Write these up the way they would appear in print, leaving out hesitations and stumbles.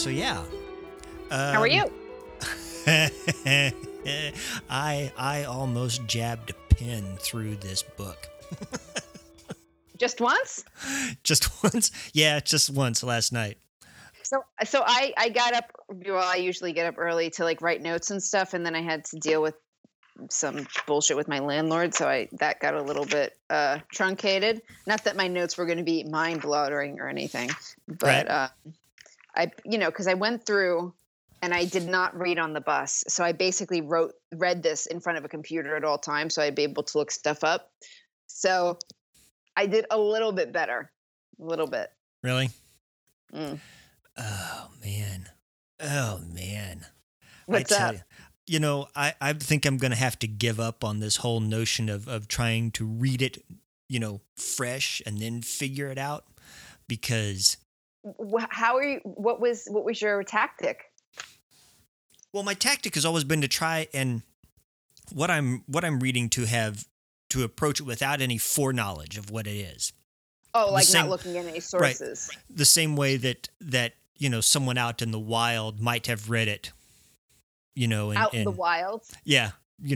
So yeah. How are you? I almost jabbed a pin through this book. Just once? Just once. Yeah, just once last night. So I got up. Well, I usually get up early to like write notes and stuff, and then I had to deal with some bullshit with my landlord, so that got a little bit truncated. Not that my notes were going to be mind-blowing or anything, but Right. because I went through and I did not read on the bus, so I basically read this in front of a computer at all times, so I'd be able to look stuff up. So I did a little bit better, a little bit. Really? Mm. Oh man. Oh man. What's I tell up? you, I think I'm going to have to give up on this whole notion of trying to read it, fresh and then figure it out because, How are you? What was your tactic? well, my tactic has always been to try and what I'm reading to approach it without any foreknowledge of what it is. Oh, The like same, not looking at any right. sources. The same way that someone out in the wild might have read it, Out in the and wild. yeah,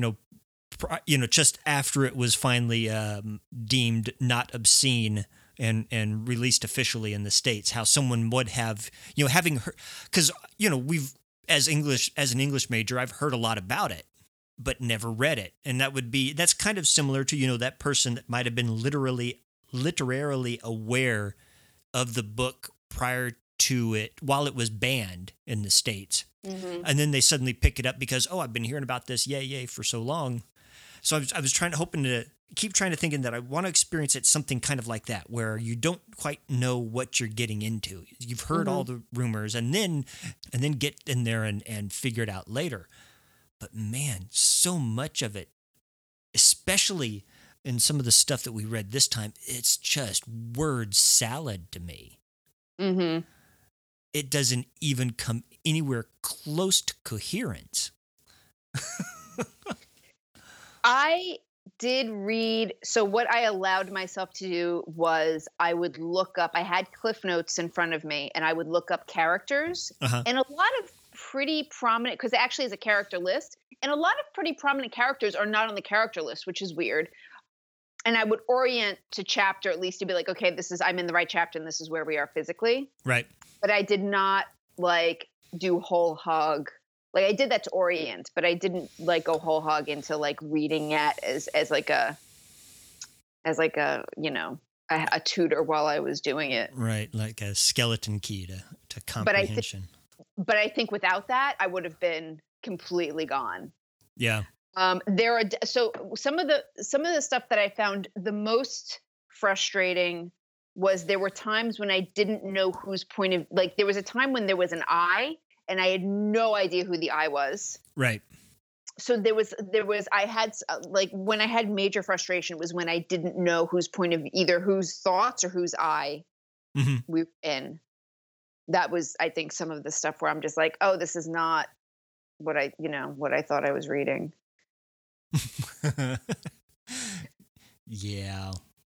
just after it was finally deemed not obscene and released officially in the States, how someone would have, having heard, because we've as an English major, I've heard a lot about it, but never read it, and that's kind of similar to that person that might have been literarily aware of the book prior to it while it was banned in the States. Mm-hmm. And then they suddenly pick it up because, I've been hearing about this, yay, for so long. So I was thinking that I want to experience it something kind of like that, where you don't quite know what you're getting into. You've heard all the rumors and then get in there and figure it out later. But man, so much of it, especially in some of the stuff that we read this time, it's just word salad to me. Mm-hmm. It doesn't even come anywhere close to coherence. I did read. So what I allowed myself to do was I would look up. I had Cliff Notes in front of me, and I would look up characters, Uh-huh. and a lot of pretty prominent, because it actually is a character list, and a lot of pretty prominent characters are not on the character list, which is weird. And I would orient to chapter at least to be like, okay, I'm in the right chapter, and this is where we are physically. Right. But I did not like do whole hog. Like I did that to orient, but I didn't like go whole hog into like reading it as like a a tutor while I was doing it. Right, like a skeleton key to comprehension. But I think without that, I would have been completely gone. Yeah. So some of the stuff that I found the most frustrating was there were times when I didn't know whose point of, like, there was a time when there was an I and I had no idea who the I was. Right. So I had like when I had major frustration was when I didn't know whose point of either whose thoughts or whose I we were in. That was, I think, some of the stuff where I'm just like, oh, this is not what I thought I was reading. Yeah.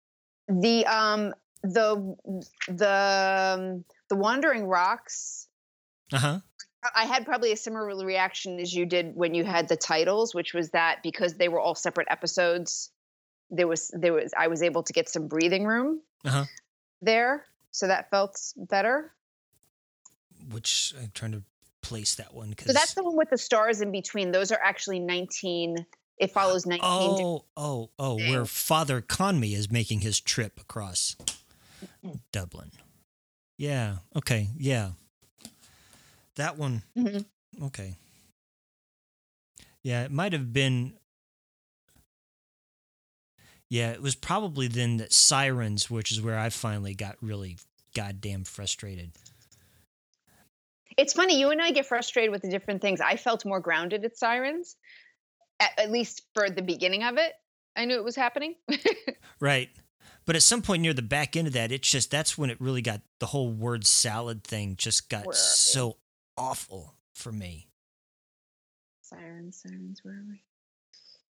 The Wandering Rocks. Uh-huh. I had probably a similar reaction as you did when you had the titles, which was that because they were all separate episodes, I was able to get some breathing room there. So that felt better. Which I'm trying to place that one. So that's the one with the stars in between. Those are actually 19. It follows 19. Where Father Conmee is making his trip across Dublin. Yeah. Okay. Yeah. That one. Mm-hmm. Okay. Yeah, it might have been. Yeah, it was probably then that Sirens, which is where I finally got really goddamn frustrated. It's funny, you and I get frustrated with the different things. I felt more grounded at Sirens, at least for the beginning of it. I knew it was happening. Right. But at some point near the back end of that, that's when it really got, the whole word salad thing just got so awful for me. Sirens, where are we?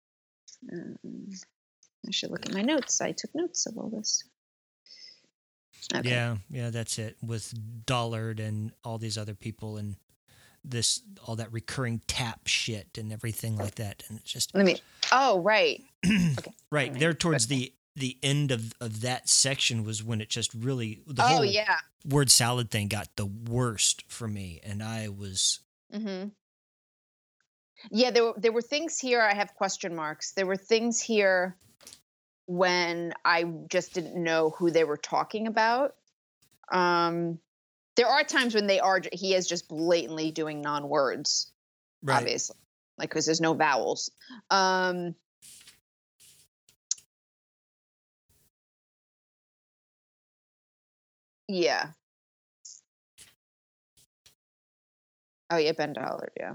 I should look at my notes. I took notes of all this. Okay. Yeah, that's it. With Dollard and all these other people and all that recurring tap shit and everything like that. And it's just Oh, right. Okay. right there towards the end of that section was when it just really the whole word salad thing got the worst for me, and I was. Mm-hmm. Yeah, there were things here. I have question marks. There were things here when I just didn't know who they were talking about. There are times when he is just blatantly doing non-words, right. Obviously, like because there's no vowels. Yeah. Oh yeah, Ben Dollard. Yeah.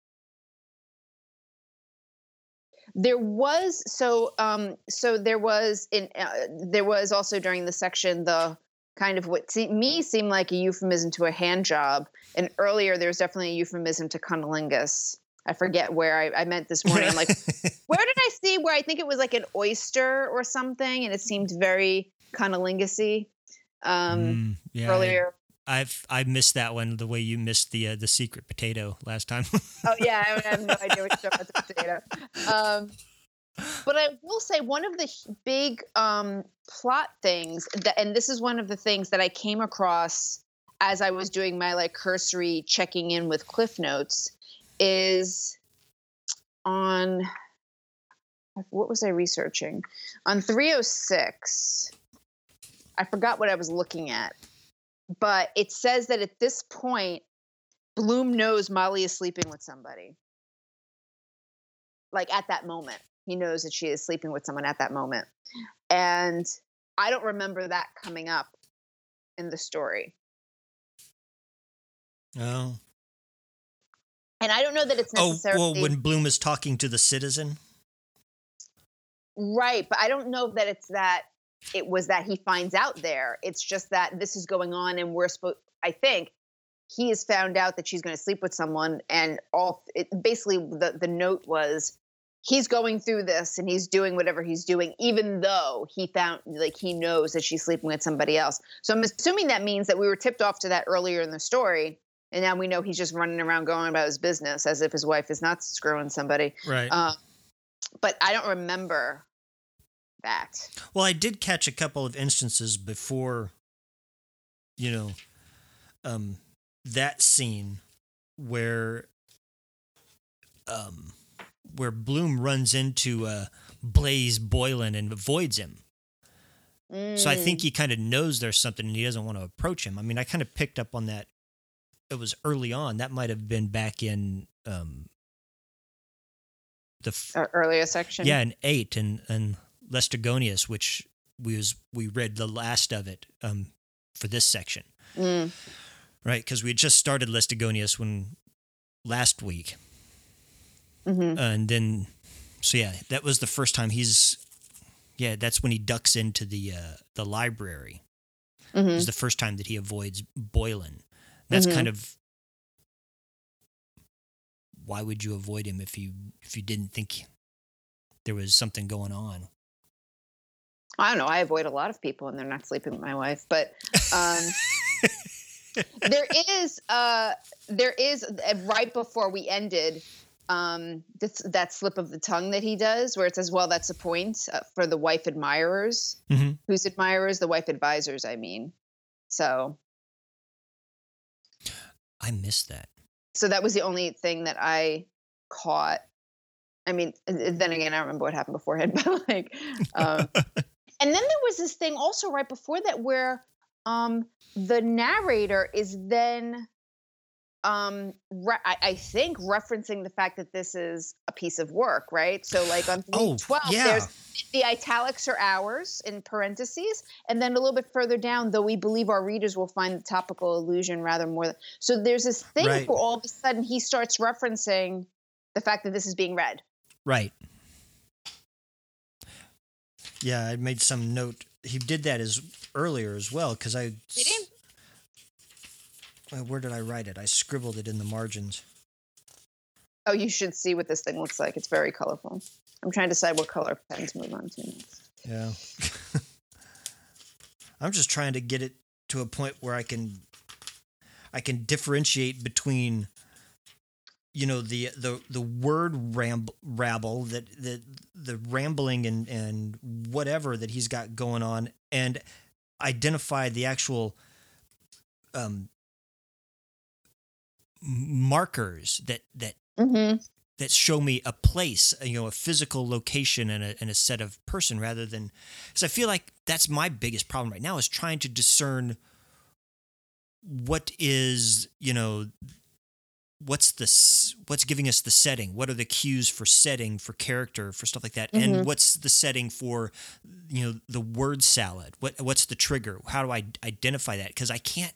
There was there was also during the section the kind of what seemed like a euphemism to a hand job, and earlier there's definitely a euphemism to cunnilingus. I forget where I meant this morning. I'm like, where did I see where I think it was like an oyster or something, and it seemed very cunnilingus-y earlier. I missed that one the way you missed the secret potato last time. Oh yeah, I have no idea what you're talking about, the potato. But I will say one of the big plot things and this is one of the things that I came across as I was doing my like cursory checking in with Cliff Notes is on what was I researching? On 306. I forgot what I was looking at. But it says that at this point, Bloom knows Molly is sleeping with somebody. Like at that moment, he knows that she is sleeping with someone at that moment. And I don't remember that coming up in the story. Oh. And I don't know that it's necessarily... Oh, well, when Bloom is talking to the citizen? Right, but I don't know that it was that he finds out there. It's just that this is going on and I think he has found out that she's going to sleep with someone, and basically the note was he's going through this and he's doing whatever he's doing, even though he knows that she's sleeping with somebody else. So I'm assuming that means that we were tipped off to that earlier in the story, and now we know he's just running around going about his business as if his wife is not screwing somebody. Right. But I don't remember that. Well, I did catch a couple of instances before, that scene where Bloom runs into Blaze Boylan and avoids him. So I think he kind of knows there's something and he doesn't want to approach him. I mean, I kind of picked up on that. It was early on. That might have been back in the earlier section. Yeah, in 8 and Lestigonius, which we read the last of it for this section. Right, because we had just started Lestigonius last week. Mm-hmm. And then, so yeah, that was the first time that's when he ducks into the library. Mm-hmm. It was the first time that he avoids Boylan. That's kind of, why would you avoid him if you didn't think there was something going on? I don't know. I avoid a lot of people and they're not sleeping with my wife, but there is right before we ended, that slip of the tongue that he does where it says, well, that's a point for the wife admirers. Mm-hmm. Whose admirers? The wife advisors, I mean. So I missed that. So that was the only thing that I caught. I mean, then again, I don't remember what happened beforehand, but like, and then there was this thing also right before that where the narrator is then, I think, referencing the fact that this is a piece of work, right? So like on 312, there's the italics are ours in parentheses, and then a little bit further down, though we believe our readers will find the topical allusion rather more. So there's this thing where all of a sudden he starts referencing the fact that this is being read. Right. Yeah, I made some note. He did that earlier as well because I. Did he? Where did I write it? I scribbled it in the margins. Oh, you should see what this thing looks like. It's very colorful. I'm trying to decide what color pen to move on to next. Yeah. I'm just trying to get it to a point where I can differentiate between, you know, the word rabble, that the rambling and whatever that he's got going on, and identify the actual markers that Mm-hmm. that show me a place, you know, a physical location and a set of person, rather than, because I feel like that's my biggest problem right now, is trying to discern what is, you know, what's giving us the setting, what are the cues for setting, for character, for stuff like that, Mm-hmm. and what's the setting for, you know, the word salad, what's the trigger, how do I identify that, because I can't,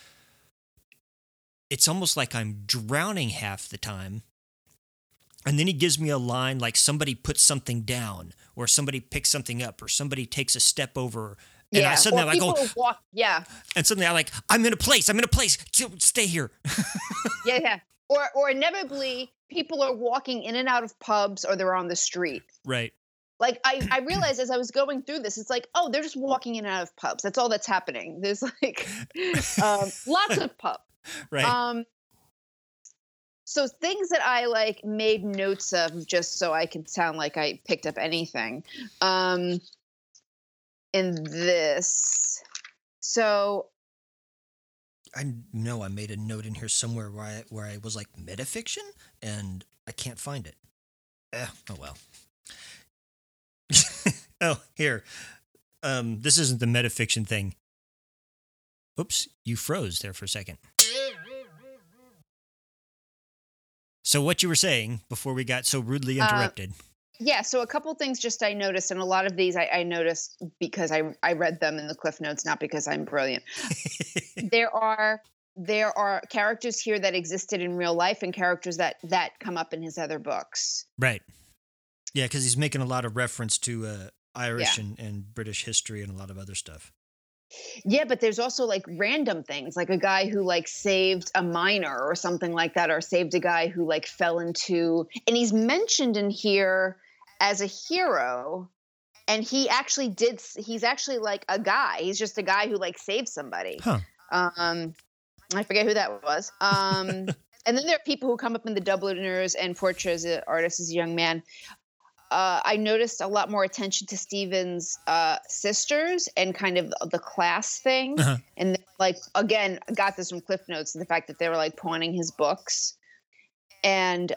it's almost like I'm drowning half the time. And then he gives me a line like somebody puts something down, or somebody picks something up, or somebody takes a step over. And Yeah. suddenly Or I'm like, people walk. Yeah. and suddenly I'm like, I'm in a place, stay here. Yeah. Yeah. Or inevitably, people are walking in and out of pubs, or they're on the street. Right. Like I realized as I was going through this, it's like, oh, they're just walking in and out of pubs. That's all that's happening. There's like lots of pubs. Right. So things that I like made notes of, just so I can sound like I picked up anything. In this, so I know I made a note in here somewhere where I was like metafiction, and I can't find it. Oh well. Oh, here. This isn't the metafiction thing. Oops, you froze there for a second. So what you were saying before we got so rudely interrupted. Yeah, so a couple things just I noticed, and a lot of these I noticed because I read them in the Cliff Notes, not because I'm brilliant. There are characters here that existed in real life, and characters that come up in his other books. Right. Yeah, because he's making a lot of reference to Irish and British history and a lot of other stuff. Yeah, but there's also like random things, like a guy who like saved a miner or something like that, or saved a guy who like fell into, and he's mentioned in here as a hero, and he's actually like a guy. He's just a guy who like saved somebody. Huh. I forget who that was. And then there are people who come up in the Dubliners and portray as an artist as a young man. I noticed a lot more attention to Stephen's sisters and kind of the class thing. Uh-huh. And like, again, I got this from Cliff Notes, the fact that they were like pawning his books. And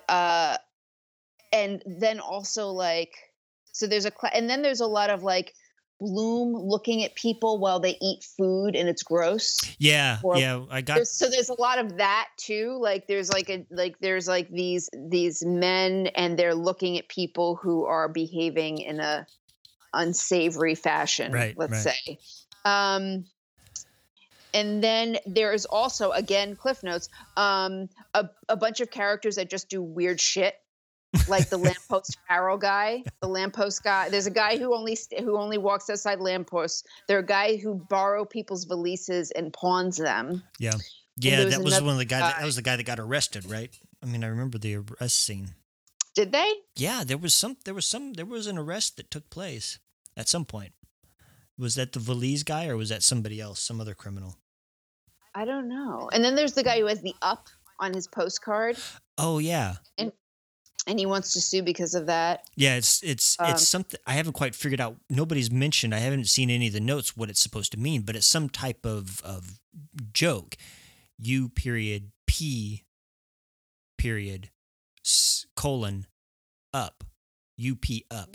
then also like, so there's and then there's a lot of like Bloom looking at people while they eat food and it's gross. Yeah. There's a lot of that too. Like there's these men, and they're looking at people who are behaving in a unsavory fashion. Let's say. And then there's also, again, Cliff Notes, a bunch of characters that just do weird shit. Like the lamppost Pharaoh guy, the lamppost guy. There's a guy who only walks outside lampposts. There's a guy who borrow people's valises and pawns them. Yeah. That was one of the guys. That was the guy that got arrested, right? I mean, I remember the arrest scene. Did they? Yeah, there was an arrest that took place at some point. Was that the valise guy, or was that somebody else, some other criminal? I don't know. And then there's the guy who has the up on his postcard. Oh yeah. And he wants to sue because of that. Yeah, it's something I haven't quite figured out. Nobody's mentioned. I haven't seen any of the notes what it's supposed to mean, but it's some type of joke. U period P period colon up. UP up.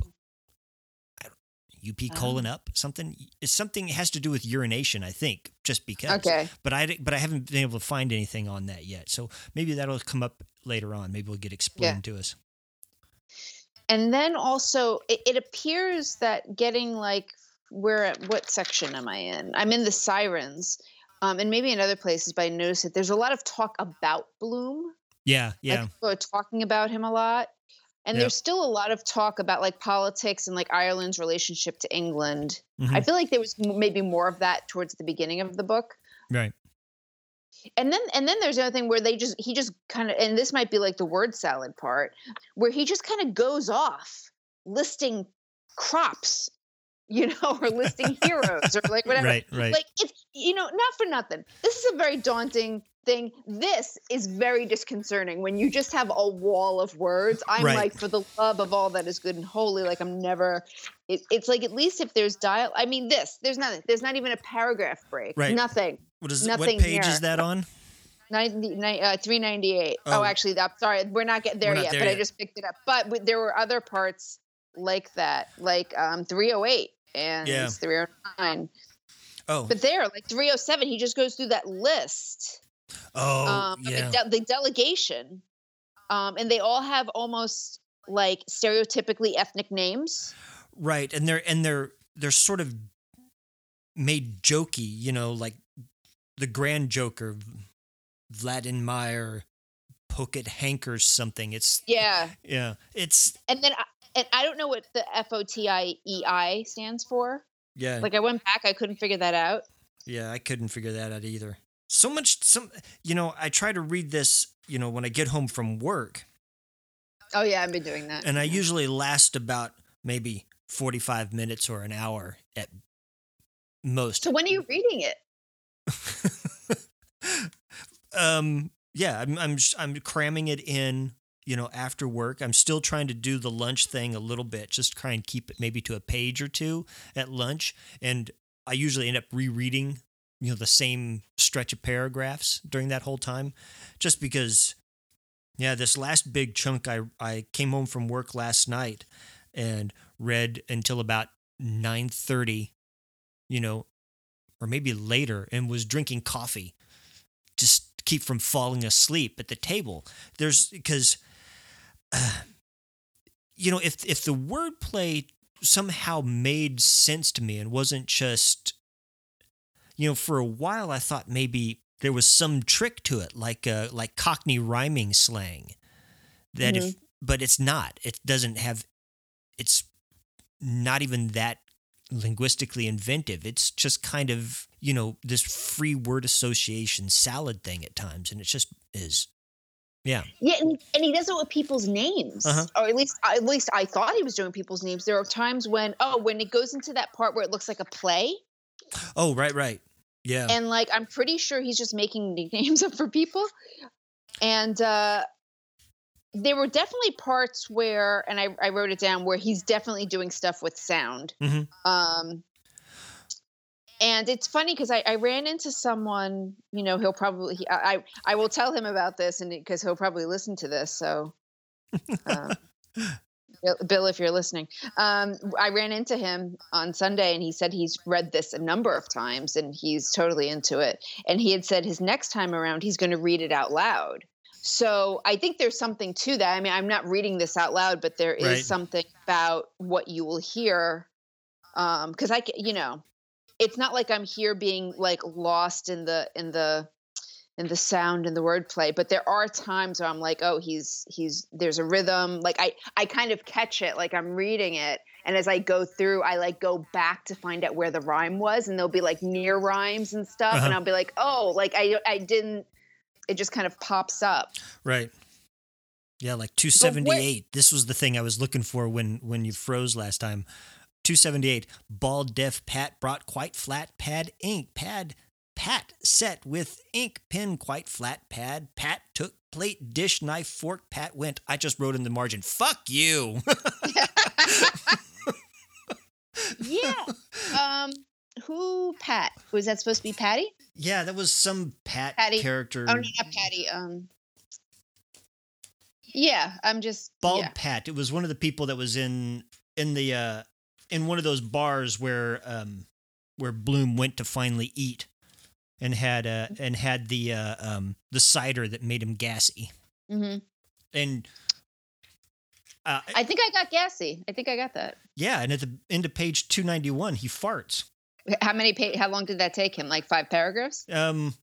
UP colon up, something. It's something it has to do with urination, I think, just because. Okay. But I haven't been able to find anything on that yet. So maybe that'll come up later on. Maybe we'll get explained to us. And then also, it appears that getting like, what section am I in? I'm in the Sirens, and maybe in other places, but I noticed that there's a lot of talk about Bloom. Yeah. Like, people are talking about him a lot. And there's still a lot of talk about like politics and like Ireland's relationship to England. Mm-hmm. I feel like there was maybe more of that towards the beginning of the book. Right. And then there's another thing where he just kind of, and this might be like the word salad part, where he just kind of goes off listing crops or listing heroes or like whatever. Right. Like it's, not for nothing. This is a very daunting thing. This is very disconcerting when you just have a wall of words. I'm Right. like, for the love of all that is good and holy, like I'm never, it's like, at least if there's I mean, there's nothing. There's not even a paragraph break. Right. Nothing. What Nothing page here. is that on? 398. Oh, actually, I'm sorry. We're not getting there yet, but I just picked it up. But there were other parts like that, like 308 and 309. Oh. But there, like 307, he just goes through that list. Oh, yeah. The delegation. And they all have almost like stereotypically ethnic names. Right. And they're sort of made jokey, like the Grand Joker, Vladimir Pocket Hanker something. It's it's and then I don't know what the FOTIEI stands for. Yeah. Like I went back, I couldn't figure that out. Yeah, I couldn't figure that out either. I try to read this, when I get home from work. Oh yeah, I've been doing that. And I usually last about maybe 45 minutes or an hour at most. So when are you reading it? Yeah, I'm cramming it in, after work. I'm still trying to do the lunch thing a little bit, just try and keep it maybe to a page or two at lunch. And I usually end up rereading, the same stretch of paragraphs during that whole time, just because, this last big chunk, I came home from work last night and read until about 9:30, or maybe later, and was drinking coffee just keep from falling asleep at the table. Because if the wordplay somehow made sense to me and wasn't just, for a while I thought maybe there was some trick to it, like Cockney rhyming slang. That but it's not. It doesn't have. It's not even that linguistically inventive. It's just kind of, this free word association salad thing at times. And it just is. Yeah. Yeah. And he does it with people's names, or at least I thought he was doing people's names. There are times when it goes into that part where it looks like a play. Oh, right. Yeah. And like, I'm pretty sure he's just making nicknames up for people. And, there were definitely parts where, and I wrote it down, where he's definitely doing stuff with sound. Mm-hmm. And it's funny because I ran into someone, he'll probably, I will tell him about this, and because he'll probably listen to this. So, Bill, if you're listening, I ran into him on Sunday and he said he's read this a number of times and he's totally into it. And he had said his next time around, he's going to read it out loud. So I think there's something to that. I mean, I'm not reading this out loud, but there is something about what you will hear. Cause it's not like I'm here being like lost in the sound and the wordplay, but there are times where I'm like, oh, there's a rhythm. Like I kind of catch it, like I'm reading it. And as I go through, I like go back to find out where the rhyme was, and there'll be like near rhymes and stuff. And I'll be like, oh, like I didn't, it just kind of pops up. Right. Yeah, like 278. This was the thing I was looking for when you froze last time. 278. Bald deaf Pat brought quite flat pad ink. Pat set with ink pen quite flat pad. Pat took plate dish knife fork. Pat went. I just wrote in the margin, fuck you. Yeah. Who Pat? Was that supposed to be Patty? Yeah, that was some Patty character. Oh, no, not Patty. Yeah, I'm just Bald Pat. It was one of the people that was in one of those bars where Bloom went to finally eat, and had the cider that made him gassy. Mm-hmm. And I think I got gassy. I think I got that. Yeah, and at the end of page 291, he farts. How long did that take him? Like 5 paragraphs? No,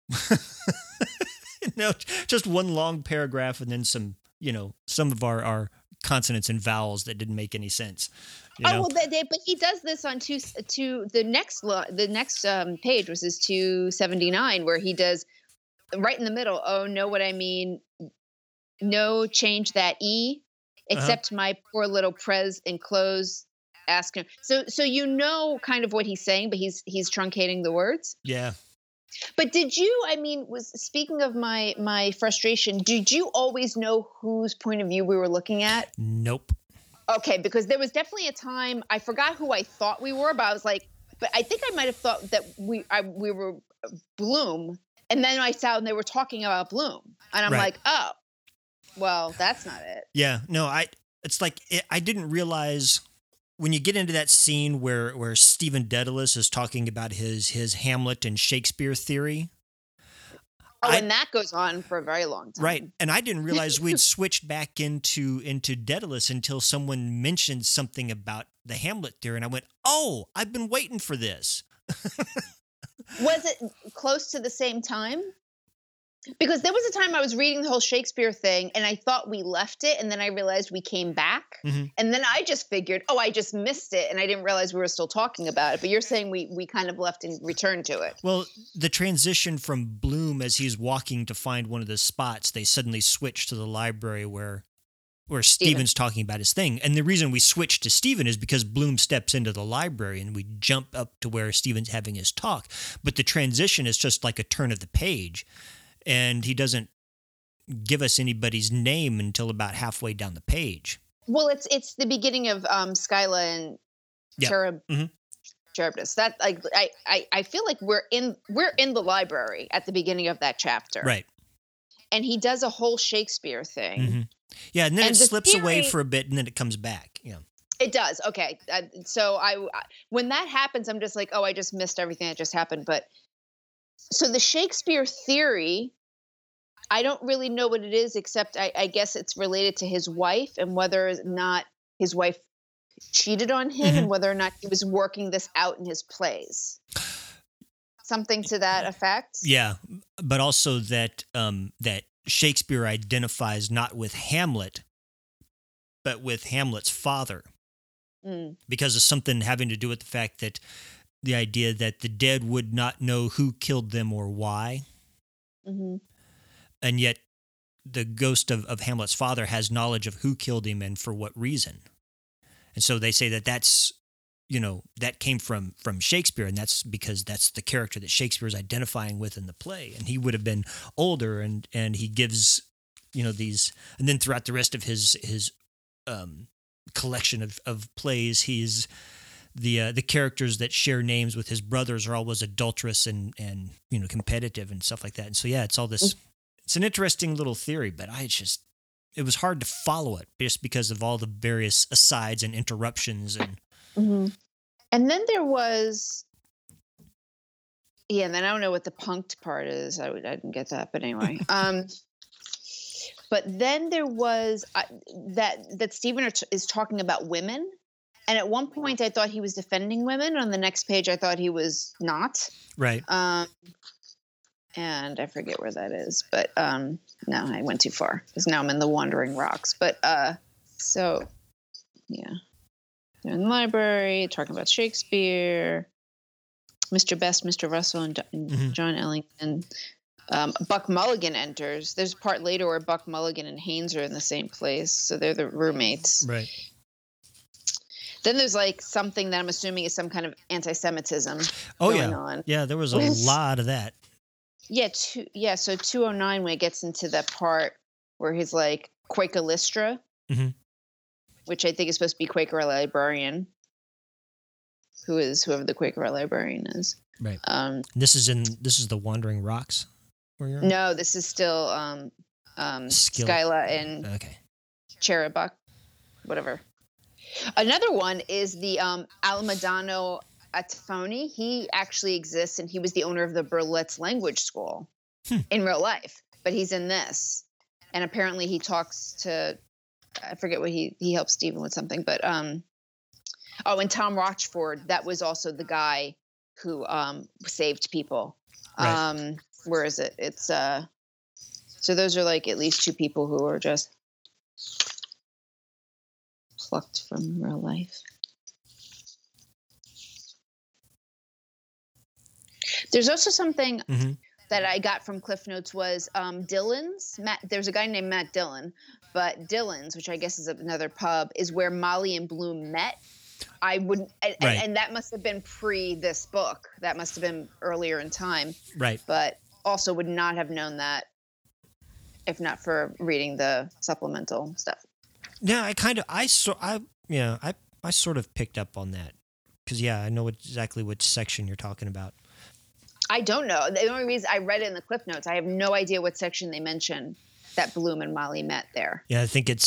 just one long paragraph, and then some of our consonants and vowels that didn't make any sense. Well, but he does this on the next page was his 279, where he does right in the middle. Oh, know what I mean? No, change that E, except my poor little prez enclosed ask him. So you know kind of what he's saying, but he's truncating the words. Yeah. But did you? I mean, speaking of my frustration, did you always know whose point of view we were looking at? Nope. Okay, because there was definitely a time I forgot who I thought we were, but I was like, but I think I might have thought that we were Bloom, and then I saw and they were talking about Bloom, and I'm like, oh, well, that's not it. Yeah, no, it's like I didn't realize when you get into that scene where Stephen Dedalus is talking about his Hamlet and Shakespeare theory. Oh, and that goes on for a very long time. Right. And I didn't realize we'd switched back into Dedalus until someone mentioned something about the Hamlet theory. And I went, oh, I've been waiting for this. Was it close to the same time? Because there was a time I was reading the whole Shakespeare thing and I thought we left it. And then I realized we came back. Mm-hmm. And then I just figured, oh, I just missed it. And I didn't realize we were still talking about it. But you're saying we kind of left and returned to it. Well, the transition from Bloom as he's walking to find one of the spots, they suddenly switch to the library where Stephen's talking about his thing. And the reason we switched to Stephen is because Bloom steps into the library and we jump up to where Stephen's having his talk. But the transition is just like a turn of the page. And he doesn't give us anybody's name until about halfway down the page. Well, it's the beginning of Skyla and Charybdis. That like I feel like we're in the library at the beginning of that chapter, right? And he does a whole Shakespeare thing. Mm-hmm. Yeah, and then it slips away for a bit, and then it comes back. Yeah, it does. Okay, so when that happens, I'm just like, oh, I just missed everything that just happened. But so the Shakespeare theory, I don't really know what it is, except I guess it's related to his wife and whether or not his wife cheated on him and whether or not he was working this out in his plays. Something to that effect. Yeah, but also that that Shakespeare identifies not with Hamlet, but with Hamlet's father. Because of something having to do with the fact that the idea that the dead would not know who killed them or why. Mm-hmm. And yet the ghost of Hamlet's father has knowledge of who killed him and for what reason. And so they say that that's, that came from Shakespeare, and that's because that's the character that Shakespeare is identifying with in the play. And he would have been older, and he gives, these, and then throughout the rest of his collection of plays, he's the characters that share names with his brothers are always adulterous and competitive and stuff like that. And so, yeah, it's all this. It's an interesting little theory, but it was hard to follow it just because of all the various asides and interruptions. And and then there was, and then I don't know what the punked part is. I didn't get that, but anyway. But then there was that Stephen is talking about women. And at one point I thought he was defending women. On the next page, I thought he was not. Right. And I forget where that is, but no, I went too far because now I'm in the Wandering Rocks. But so yeah, they're in the library talking about Shakespeare, Mr. Best, Mr. Russell, and John Ellington. Buck Mulligan enters. There's a part later where Buck Mulligan and Haynes are in the same place, so they're the roommates. Right. Then there's like something that I'm assuming is some kind of anti-Semitism going on. Yeah, there was a lot of that. Yeah, so 209 when it gets into that part where he's like Quaker Lystra, which I think is supposed to be Quaker librarian, who is whoever the Quaker librarian is. Right. This is the Wandering Rocks where you're? No, this is still Skyla and Cherubbuck, whatever. Another one is the Almadano Atafoni. He actually exists, and he was the owner of the Berlitz language school in real life, but he's in this. And apparently he talks to, I forget what he helps Stephen with something, but and Tom Rochford, that was also the guy who saved people. Right. Where is it? It's so those are like at least two people who are just plucked from real life. There's also something that I got from Cliff Notes was Dillon's. There's a guy named Matt Dillon, but Dillon's, which I guess is another pub, is where Molly and Bloom met. I wouldn't, Right. and that must have been pre this book. That must have been earlier in time. Right. But also would not have known that if not for reading the supplemental stuff. Yeah, I sort of picked up on that because I know exactly which section you're talking about. I don't know. The only reason I read it in the clip notes, I have no idea what section they mention that Bloom and Molly met there. Yeah, I think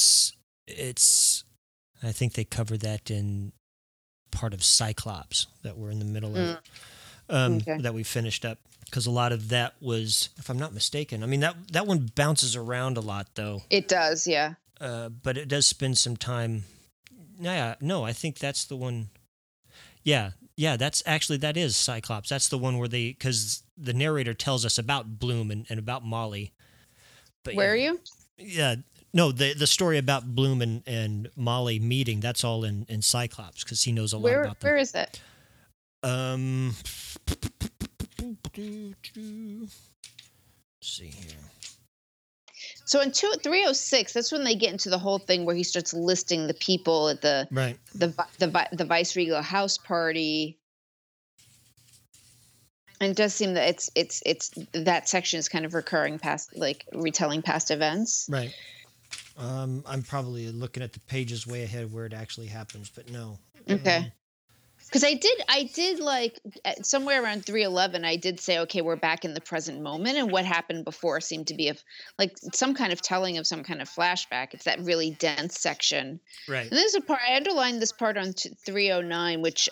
I think they covered that in part of Cyclops that we're in the middle of, that we finished up. Because a lot of that was, if I'm not mistaken, I mean, that one bounces around a lot, though. It does, yeah. But it does spend some time. Yeah, no, I think that's the one. Yeah, that is Cyclops. That's the one where because the narrator tells us about Bloom and about Molly. But where are you? Yeah, no, the story about Bloom and Molly meeting, that's all in Cyclops because he knows a lot about them. Where is that? Let's see here. So in 306, that's when they get into the whole thing where he starts listing the people at the Viceregal house party. And it does seem that it's that section is kind of recurring past, like retelling past events. Right. I'm probably looking at the pages way ahead of where it actually happens, but no. Okay. Because I did like somewhere around 311, I did say, okay, we're back in the present moment. And what happened before seemed to be like some kind of telling of some kind of flashback. It's that really dense section. Right. And there's a part, I underlined this part on 309, which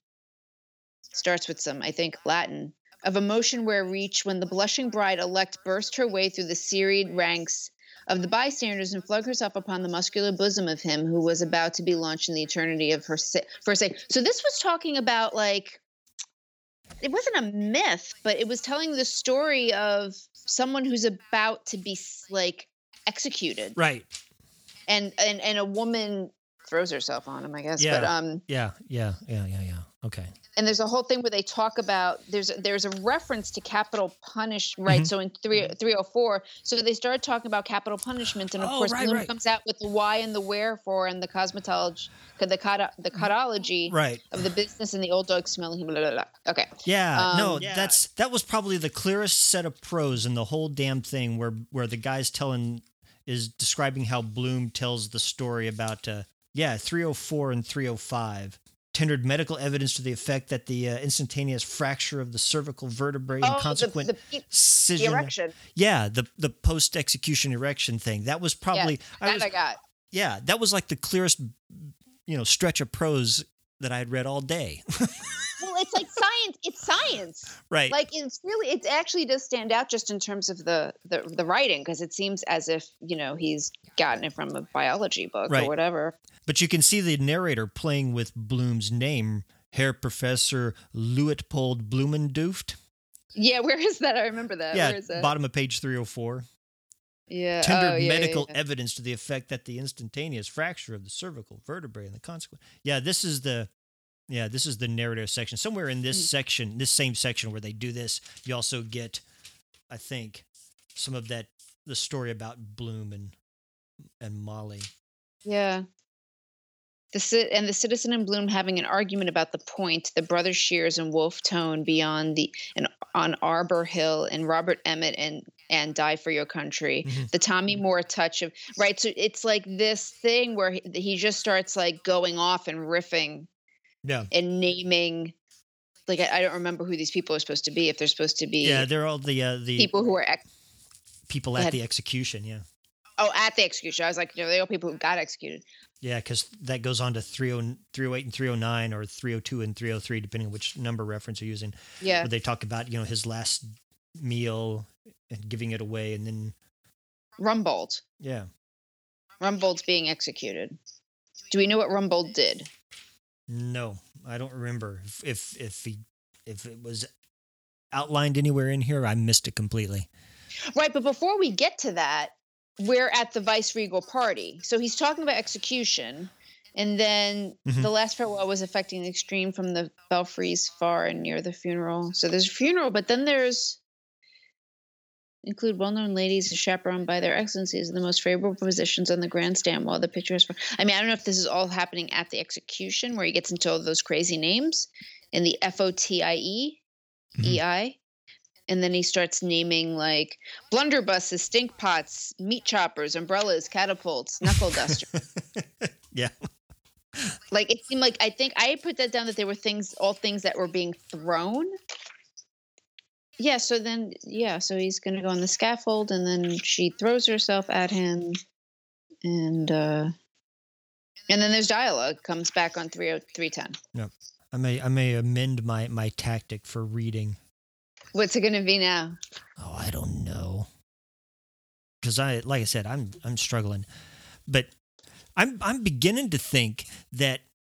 starts with some, I think, Latin. Of emotion where reached when the blushing bride-elect burst her way through the serried ranks of the bystanders and flung herself upon the muscular bosom of him who was about to be launched in the eternity of her for sake. So this was talking about, like, it wasn't a myth, but it was telling the story of someone who's about to be, like, executed. Right. And a woman throws herself on him, I guess. Yeah. But Yeah. Okay. And there's a whole thing where they talk about there's a reference to capital punishment, right? Mm-hmm. So in 304, so they started talking about capital punishment, and of course, Bloom comes out with the why and the wherefore and the cosmetology, the codology of the business and the old dog smelling. Blah, blah, blah. Okay. Yeah. That was probably the clearest set of prose in the whole damn thing, where the guy's describing how Bloom tells the story about 304 and 305. Tendered medical evidence to the effect that the instantaneous fracture of the cervical vertebrae and consequent the erection. Yeah, the post-execution erection thing. That was probably I got. Yeah, that was like the clearest, stretch of prose that I had read all day. Well, it's like science. It's science, right? Like it actually does stand out just in terms of the writing, because it seems as if he's gotten it from a biology book or whatever. But you can see the narrator playing with Bloom's name, Herr Professor Luitpold Blumenduft. Yeah, where is that? I remember that. Yeah, where is that? Bottom of page 304. Yeah. Tendered medical evidence to the effect that the instantaneous fracture of the cervical vertebrae and the consequent. Yeah, this is the narrative section. Somewhere in this section, this same section where they do this, you also get, I think, some of the story about Bloom and Molly. Yeah. The citizen and Bloom having an argument about the point, the brothers Shears and Wolfe Tone beyond on Arbor Hill, and Robert Emmett and Die for Your Country, the Tommy Moore touch of, right? So it's like this thing where he just starts like going off and riffing and naming, like, I don't remember who these people are supposed to be, if they're supposed to be. Yeah, they're all the people who are people at the execution, yeah. Oh, at the execution. I was like, they're all people who got executed. Yeah, because that goes on to 308 and 309, or 302 and 303, depending on which number reference you're using. Yeah. Where they talk about, his last meal and giving it away, and then Rumbold. Yeah. Rumbold's being executed. Do we know what Rumbold did? No, I don't remember. If it was outlined anywhere in here, I missed it completely. Right, but before we get to that, we're at the Viceregal party. So he's talking about execution, and then the last farewell was affecting the extreme from the belfries far and near the funeral. So there's a funeral, but then there's include well-known ladies chaperoned by their excellencies in the most favorable positions on the grandstand while the picture is. I mean, I don't know if this is all happening at the execution where he gets into all those crazy names in the FOTIE, EI. And then he starts naming like blunderbusses, stink pots, meat choppers, umbrellas, catapults, knuckle dusters. Yeah. Like it seemed like I think I put that down that there were all things that were being thrown. Yeah, so he's gonna go on the scaffold, and then she throws herself at him, and then there's dialogue comes back on 310. No, I may amend my tactic for reading. What's it gonna be now? Oh, I don't know. Because like I said, I'm struggling, but I'm beginning to think that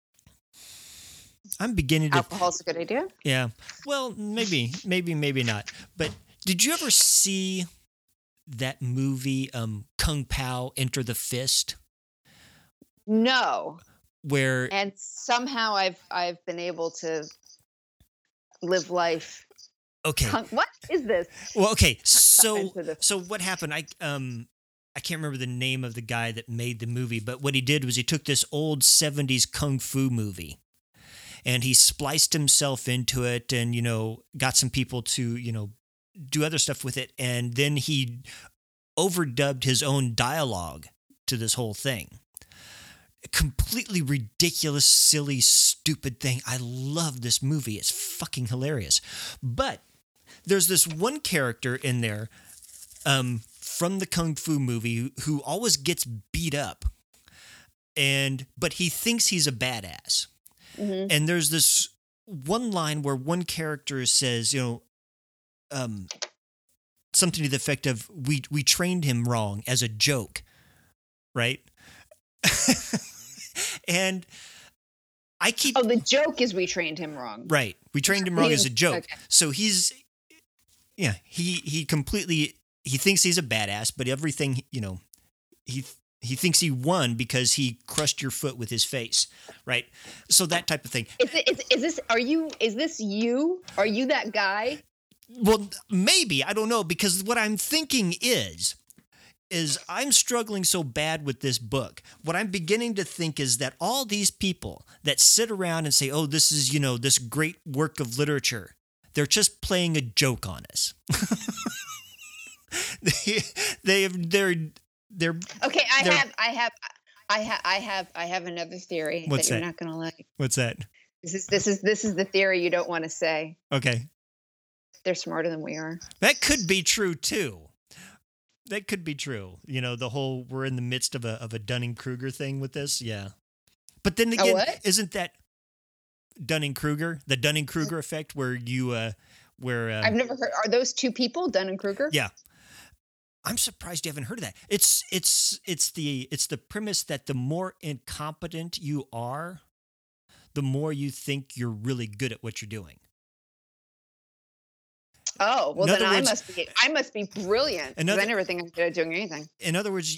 alcohol's a good idea. Yeah. Well, maybe not. But did you ever see that movie Kung Pao Enter the Fist? No. And somehow I've been able to live life. Okay. What is this? Well, okay. So what happened? I can't remember the name of the guy that made the movie, but what he did was he took this old 70s kung fu movie and he spliced himself into it and, got some people to, do other stuff with it. And then he overdubbed his own dialogue to this whole thing. A completely ridiculous, silly, stupid thing. I love this movie. It's fucking hilarious. But there's this one character in there from the Kung Fu movie who always gets beat up. But he thinks he's a badass. Mm-hmm. And there's this one line where one character says, something to the effect of, we trained him wrong as a joke, right? And I keep... Oh, the joke is we trained him wrong. Right. We trained him wrong as a joke. Okay. So he's... Yeah, he completely... He thinks he's a badass, but everything, he thinks he won because he crushed your foot with his face, right? So that type of thing. Is this you? Are you that guy? Well, maybe. I don't know, because what I'm thinking is I'm struggling so bad with this book. What I'm beginning to think is that all these people that sit around and say, oh, this is, this great work of literature, they're just playing a joke on us. They're okay. I have another theory that you're not going to like. What's that? This is the theory you don't want to say. Okay. They're smarter than we are. That could be true too. That could be true. The whole we're in the midst of a Dunning-Kruger thing with this. Yeah. But then again, isn't that Dunning-Kruger, the Dunning-Kruger effect where you I've never heard. Are those two people, Dunning-Kruger? Yeah. I'm surprised you haven't heard of that. It's the premise that the more incompetent you are, the more you think you're really good at what you're doing. Oh, well, then words, I must be brilliant. Because I never think I'm good at doing anything. In other words,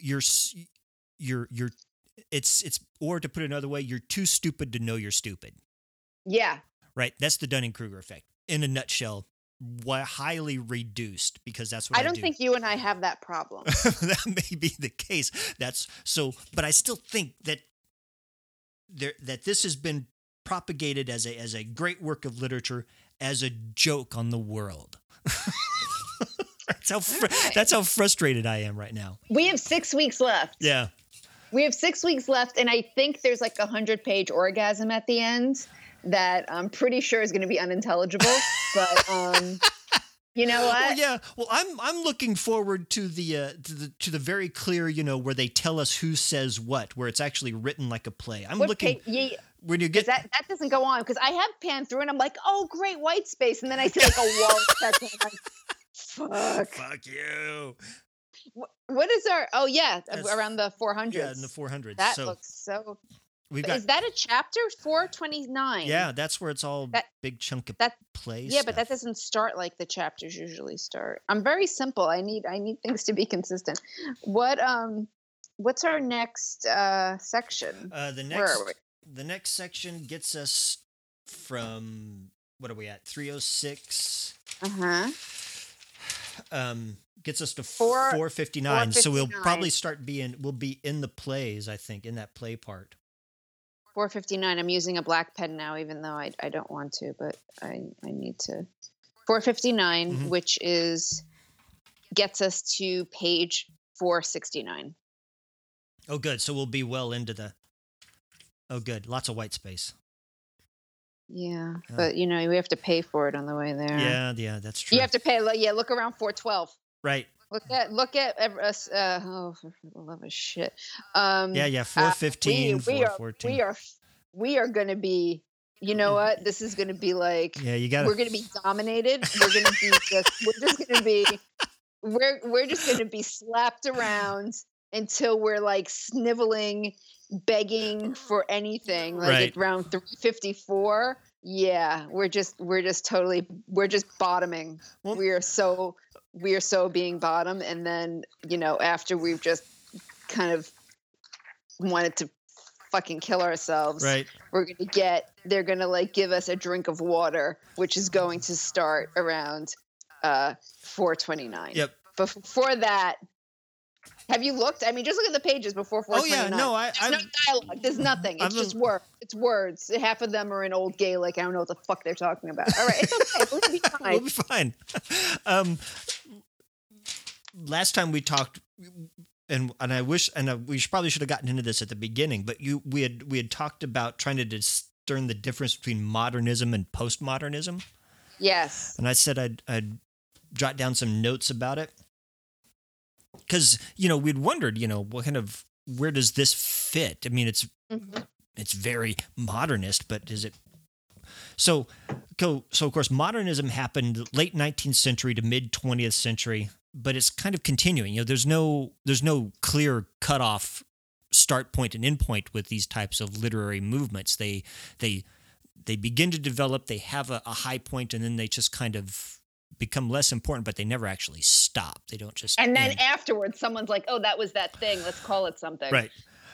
it's or to put it another way, you're too stupid to know you're stupid. Yeah. Right. That's the Dunning-Kruger effect in a nutshell. Highly reduced, because that's what I don't think you and I have that problem. That may be the case. But I still think that this has been propagated as a great work of literature, as a joke on the world. That's how frustrated I am right now. We have 6 weeks left. Yeah. We have 6 weeks left, and I think there's like a 100-page orgasm at the end that I'm pretty sure is going to be unintelligible. But you know what? Well, yeah. Well, I'm looking forward to the very clear, where they tell us who says what, where it's actually written like a play. I'm looking. When you get that doesn't go on, because I have panned through and I'm like, oh, great, white space, and then I see like a wall section. Like, fuck you. What is our? Oh yeah, around the 400s. Yeah, in the 400s. That looks so. Is that a chapter 429? Yeah, that's where it's all big chunk of play. Yeah, but that doesn't start like the chapters usually start. I'm very simple. I need things to be consistent. What's our next section? The next section gets us from, what are we at? 306. gets us to 459. 459. So we'll probably we'll be in the plays, I think, in that play part. 459. I'm using a black pen now, even though I don't want to, but I need to. 459, which gets us to page 469. Oh, good. So we'll be well into oh, good. Lots of white space. Yeah, but we have to pay for it on the way there. Yeah, that's true. You have to pay. Yeah, look around 412. Right. Look at us. Oh, for the love of shit. 415, 414. We are going to be. You know what? This is going to be like. Yeah, you got. We're going to be dominated. We're going to be We're just going to be slapped around until we're like sniveling, begging for anything. Like at round 354. Yeah, we're just bottoming. Well, we are so being bottom, and then after we've just kind of wanted to fucking kill ourselves, right? They're gonna like give us a drink of water, which is going to start around 429. Yep. But before that, have you looked? I mean, just look at the pages before 429. Oh yeah, no, there's no dialogue. There's nothing. It's just words. It's words. Half of them are in Old Gaelic. I don't know what the fuck they're talking about. All right, it's okay. We'll be fine. We'll be fine. Last time we talked, and we probably should have gotten into this at the beginning, but we had talked about trying to discern the difference between modernism and postmodernism. Yes. And I said I'd jot down some notes about it. Because, we'd wondered, where does this fit? I mean, it's very modernist, but is it? So of course, modernism happened late 19th century to mid 20th century, but it's kind of continuing. There's no clear cutoff start point and end point with these types of literary movements. They begin to develop, they have a high point, and then they just kind of become less important, but they never actually stop. They don't just. And then afterwards, someone's like, "Oh, that was that thing. Let's call it something." Right.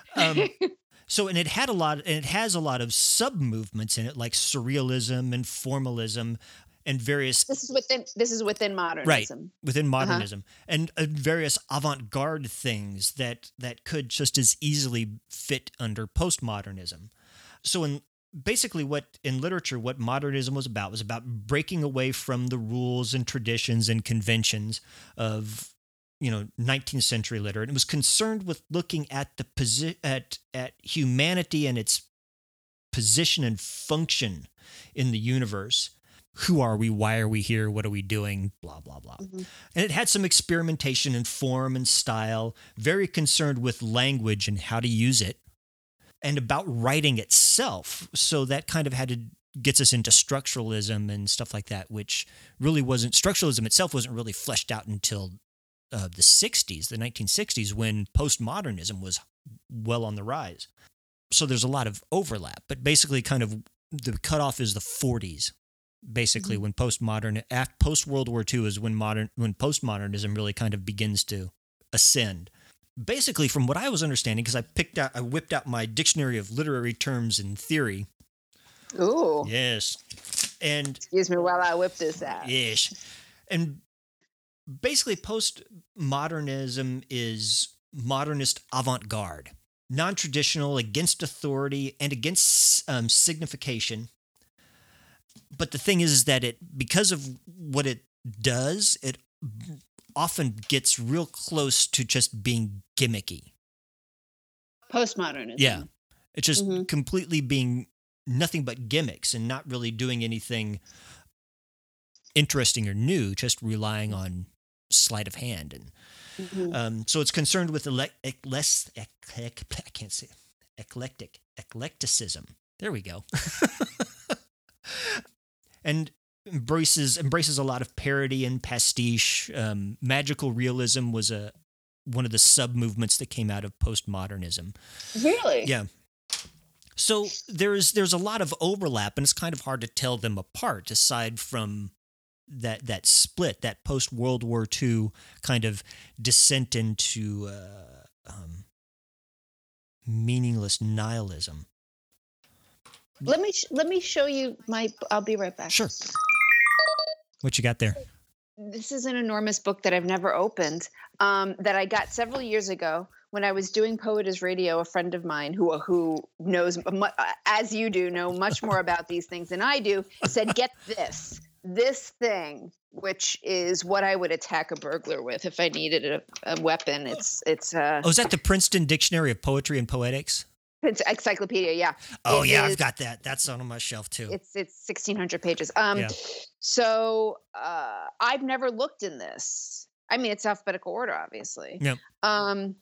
So, and it has a lot of sub movements in it, like surrealism and formalism, and various. This is within modernism. Right. Within modernism, and various avant-garde things that could just as easily fit under postmodernism. So basically what modernism was about breaking away from the rules and traditions and conventions of 19th century literature. And it was concerned with looking at at humanity and its position and function in the universe. Who are we? Why are we here? What are we doing? Blah, blah, blah. And it had some experimentation in form and style, very concerned with language and how to use it, and about writing itself. So that kind of gets us into structuralism and stuff like that, which really structuralism itself wasn't really fleshed out until the 1960s, when postmodernism was well on the rise. So there's a lot of overlap, but basically kind of the cutoff is the 40s. Basically, when post-World War II is when postmodernism really kind of begins to ascend. Basically, from what I was understanding, because I whipped out my dictionary of literary terms and theory. Ooh. Yes. And excuse me while I whip this out. Yes. And basically, postmodernism is modernist avant-garde, non-traditional, against authority, and against signification. But the thing is that because of what it does, it often gets real close to just being gimmicky. Postmodernism. Yeah. It's just completely being nothing but gimmicks and not really doing anything interesting or new, just relying on sleight of hand. And so it's concerned with eclecticism. There we go. And embraces a lot of parody and pastiche. Magical realism was one of the sub movements that came out of postmodernism. Really? Yeah. So there's a lot of overlap, and it's kind of hard to tell them apart. Aside from that split, that post World War II kind of descent into meaningless nihilism. Let me show you I'll be right back. Sure. What you got there? this is an enormous book that I've never opened, that I got several years ago when I was doing Poet is Radio. A friend of mine who knows, as you do, know much more about these things than I do, said, "Get this thing, which is what I would attack a burglar with if I needed a weapon. It's is that the Princeton Dictionary of Poetry and Poetics? It's encyclopedia, yeah. Oh, yeah, I've got that. That's on my shelf too. It's 1,600 pages. Yeah. So I've never looked in this. I mean, it's alphabetical order, obviously. Yep. And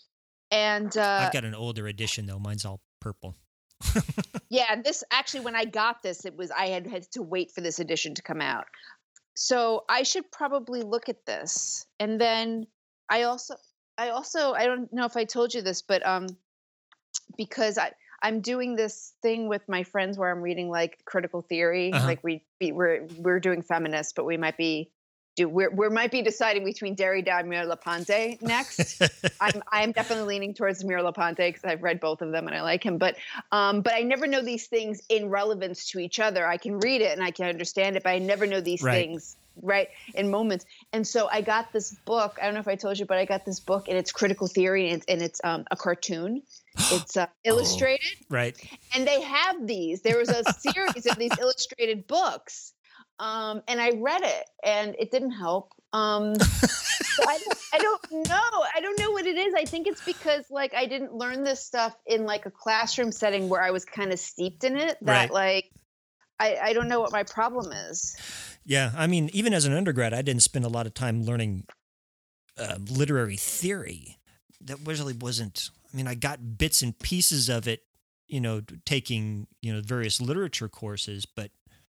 I've got an older edition though. Mine's all purple. yeah, this actually, when I got this, I had to wait for this edition to come out. So I should probably look at this. And then I also I don't know if I told you this, but because I'm doing this thing with my friends where I'm reading like critical theory. Like we're doing feminists, but we might be deciding between Derrida and Merleau-Ponty next. I'm definitely leaning towards Merleau-Ponty because I've read both of them and I like him. But I never know these things in relevance to each other. I can read it and I can understand it, but I never know these things in moments. And so I got this book. I don't know if I told you, but I got this book and it's critical theory and it's a cartoon. It's illustrated. Right. And they have these. There was a series of these illustrated books. And I read it and it didn't help. I don't know. I don't know what it is. I think it's because like I didn't learn this stuff in like a classroom setting where I was kind of steeped in it that like I don't know what my problem is. Yeah. I mean, even as an undergrad, I didn't spend a lot of time learning literary theory. That really wasn't, I mean, I got bits and pieces of it, taking, various literature courses, but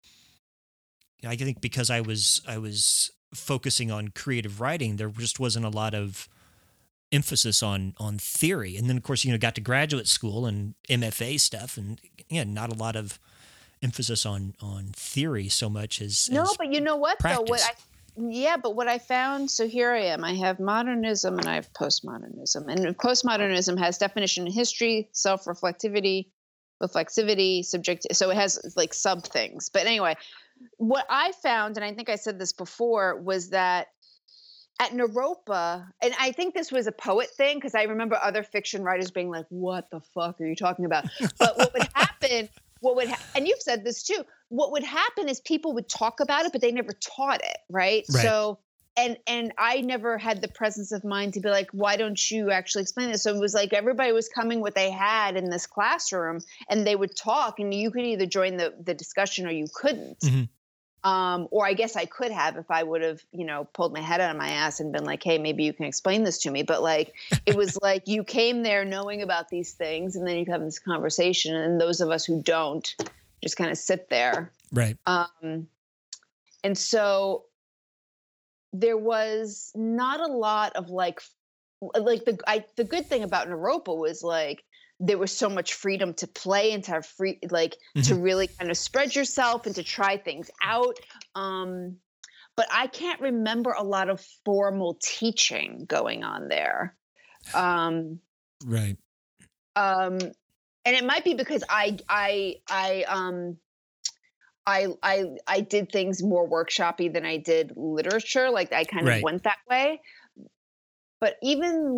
I think because I was focusing on creative writing, there just wasn't a lot of emphasis on theory. And then, of course, got to graduate school and MFA stuff, and not a lot of emphasis on theory so much as but you know what practice. though? But what I found, so here I am. I have modernism and I have postmodernism, and postmodernism has definition in history, self-reflectivity, reflexivity, subjective. So it has like sub things. But anyway. What I found, and I think I said this before, was that at Naropa, and I think this was a poet thing because I remember other fiction writers being like, "What the fuck are you talking about?" But what would happen, and you've said this too, what would happen is people would talk about it, but they never taught it, right? So, and I never had the presence of mind to be like, why don't you actually explain this? So it was like everybody was coming what they had in this classroom and they would talk and you could either join the discussion or you couldn't. Mm-hmm. Or I guess I could have if I would have, pulled my head out of my ass and been like, hey, maybe you can explain this to me. But like, it was like you came there knowing about these things and then you have this conversation. And those of us who don't just kind of sit there. Right. And so there was not a lot of the good thing about Naropa was like there was so much freedom to play and to have to really kind of spread yourself and to try things out. But I can't remember a lot of formal teaching going on there. Right. And it might be because I did things more workshoppy than I did literature. Like I kind of went that way. But even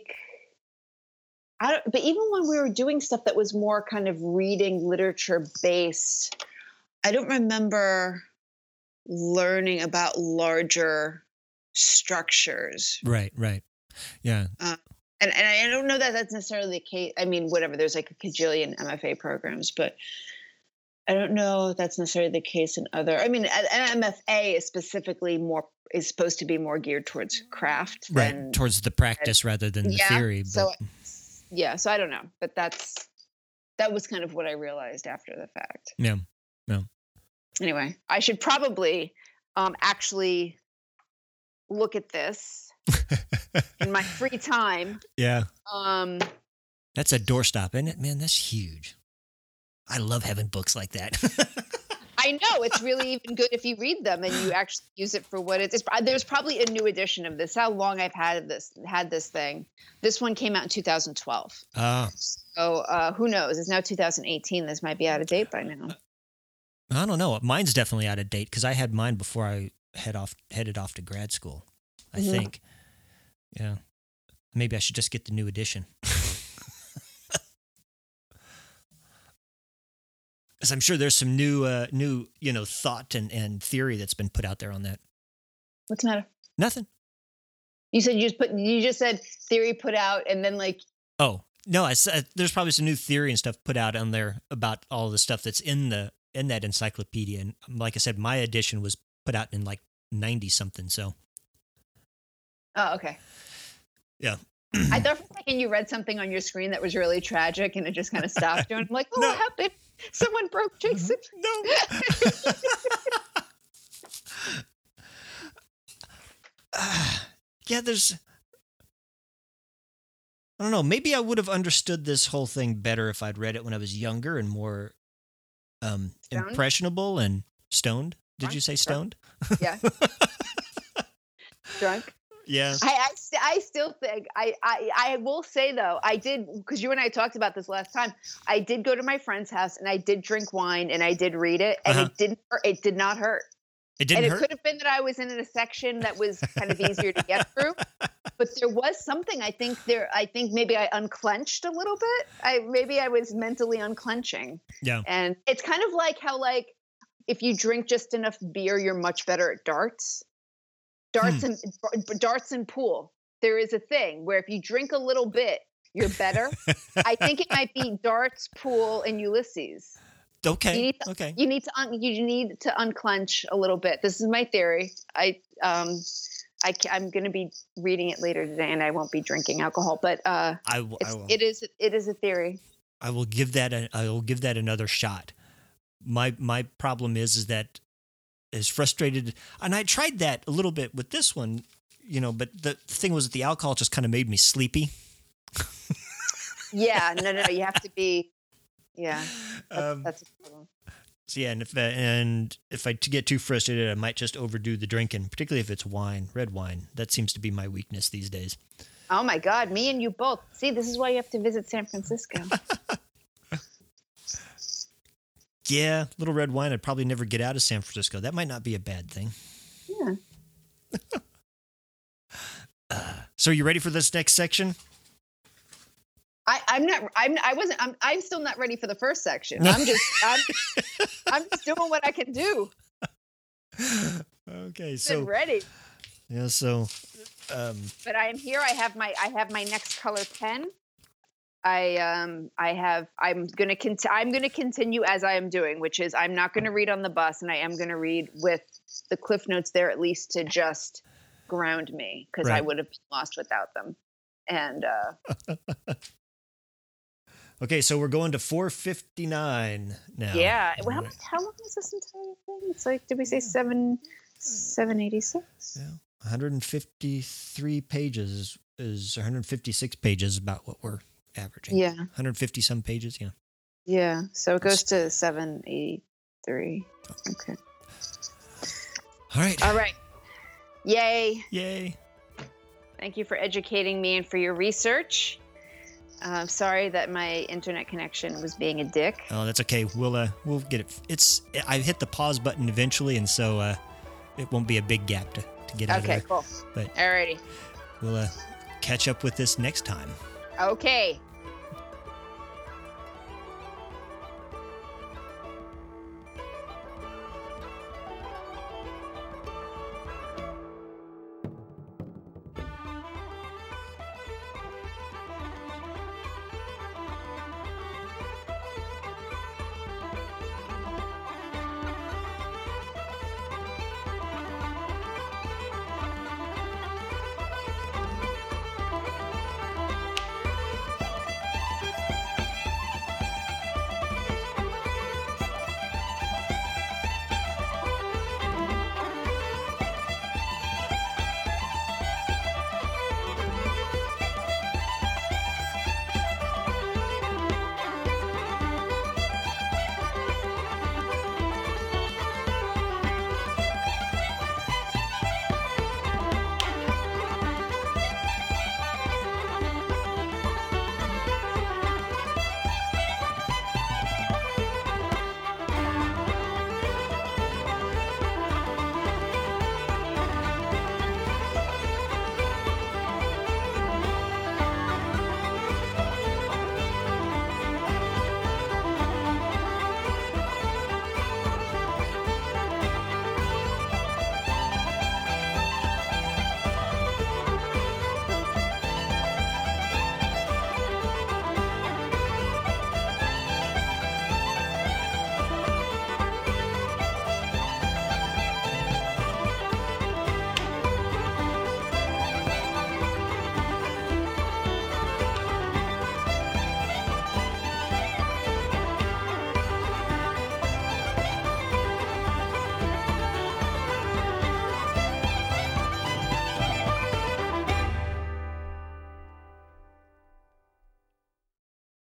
but even when we were doing stuff that was more kind of reading literature based, I don't remember learning about larger structures. Right. Yeah. And I don't know that that's necessarily the case. I mean, whatever, there's like a cajillion MFA programs, but I don't know if that's necessarily the case in other. I mean, an MFA is is supposed to be more geared towards craft, towards the practice rather than the theory. But. So I don't know, but that was kind of what I realized after the fact. Yeah. Anyway, I should probably actually look at this in my free time. Yeah. That's a doorstop, isn't it, man? That's huge. I love having books like that. I know it's really even good if you read them and you actually use it for what it is. There's probably a new edition of this. How long I've had this thing. This one came out in 2012. So who knows? It's now 2018. This might be out of date by now. I don't know. Mine's definitely out of date because I had mine before I headed off to grad school. I think. Yeah. Maybe I should just get the new edition. Because I'm sure there's some new thought and theory that's been put out there on that. What's the matter? Nothing. You just said theory put out, and then like. Oh no! I said there's probably some new theory and stuff put out on there about all the stuff that's in that encyclopedia. And like I said, my edition was put out in like 90 something. So. Oh, okay. Yeah. I thought for a second you read something on your screen that was really tragic, and it just kind of stopped you. And I'm like, oh, what happened? Someone broke Jason. No. Yeah, I don't know. Maybe I would have understood this whole thing better if I'd read it when I was younger and more impressionable and stoned. Did you say stoned? Yeah. Drunk. Yeah. I still think I will say though, I did, because you and I talked about this last time. I did go to my friend's house and I did drink wine and I did read it, and it did not hurt. It didn't hurt. And it could have been that I was in a section that was kind of easier to get through, but there was something. I think maybe I unclenched a little bit. Maybe I was mentally unclenching. Yeah. And it's kind of like how if you drink just enough beer, you're much better at darts. Darts and pool. There is a thing where if you drink a little bit, you're better. I think it might be darts, pool, and Ulysses. Okay. You need to unclench a little bit. This is my theory. I'm going to be reading it later today, and I won't be drinking alcohol. But I will. It is a theory. I will give that another shot. My problem is that as frustrated, and I tried that a little bit with this one, but the thing was that the alcohol just kind of made me sleepy. Yeah, no, you have to be. Yeah, that's a problem. So yeah, and if I get too frustrated, I might just overdo the drinking, particularly if it's wine, red wine. That seems to be my weakness these days. Oh my God, me and you both. See, this is why you have to visit San Francisco. Yeah, little red wine. I'd probably never get out of San Francisco. That might not be a bad thing. Yeah. So are you ready for this next section? I'm still not ready for the first section. I'm just doing what I can do. Okay, so ready. Yeah, so. But I am here. I have my next color pen. I'm gonna continue as I am doing, which is I'm not gonna read on the bus, and I am gonna read with the Cliff Notes there at least to just ground me, because I would have been lost without them. And okay, so we're going to 459 now. Yeah. Well, how long is this entire thing? It's like, did we say 786? Yeah. 153 pages is 156 pages, about what we're averaging. Yeah. 150 some pages, yeah. Yeah. So it goes to 783. Okay. All right. Yay. Thank you for educating me and for your research. Sorry that my internet connection was being a dick. Oh, that's okay. We'll get it. I hit the pause button eventually, and so it won't be a big gap to get out of there. Okay, cool. But alrighty. We'll catch up with this next time. Okay.